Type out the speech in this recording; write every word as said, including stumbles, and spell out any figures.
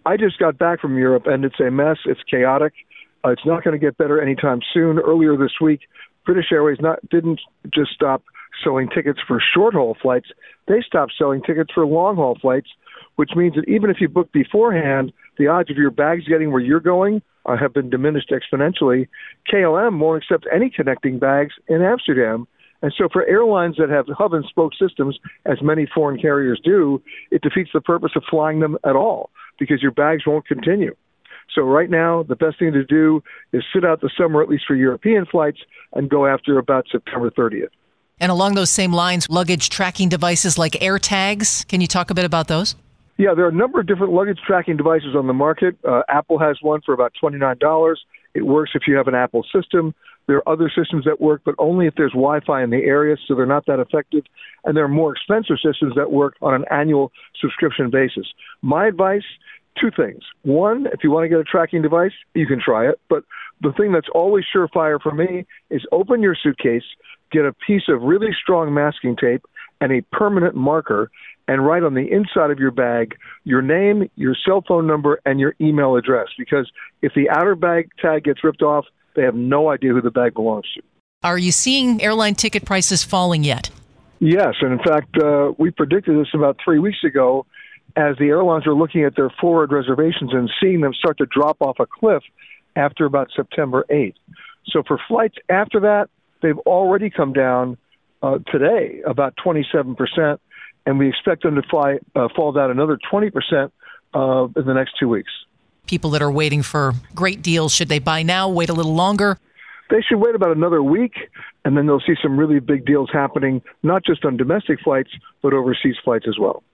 I just got back from Europe, and it's a mess. It's chaotic. Uh, it's not going to get better anytime soon. Earlier this week, British Airways not didn't just stop selling tickets for short-haul flights. They stopped selling tickets for long-haul flights, which means that even if you book beforehand, the odds of your bags getting where you're going uh, have been diminished exponentially. K L M won't accept any connecting bags in Amsterdam. And so for airlines that have hub and spoke systems, as many foreign carriers do, it defeats the purpose of flying them at all because your bags won't continue. So right now, the best thing to do is sit out the summer, at least for European flights, and go after about September thirtieth. And along those same lines, luggage tracking devices like AirTags. Can you talk a bit about those? Yeah, there are a number of different luggage tracking devices on the market. Uh, Apple has one for about twenty-nine dollars. It works if you have an Apple system. There are other systems that work, but only if there's Wi-Fi in the area, so they're not that effective. And there are more expensive systems that work on an annual subscription basis. My advice, two things. One, if you want to get a tracking device, you can try it. But the thing that's always surefire for me is open your suitcase, get a piece of really strong masking tape and a permanent marker, and write on the inside of your bag your name, your cell phone number, and your email address. Because if the outer bag tag gets ripped off, they have no idea who the bag belongs to. Are you seeing airline ticket prices falling yet? Yes, and in fact, uh, we predicted this about three weeks ago as the airlines are looking at their forward reservations and seeing them start to drop off a cliff after about September eighth. So for flights after that, they've already come down uh, today about twenty-seven percent, and we expect them to fly, uh, fall down another twenty percent uh, in the next two weeks. People that are waiting for great deals, should they buy now, wait a little longer? They should wait about another week, and then they'll see some really big deals happening, not just on domestic flights, but overseas flights as well.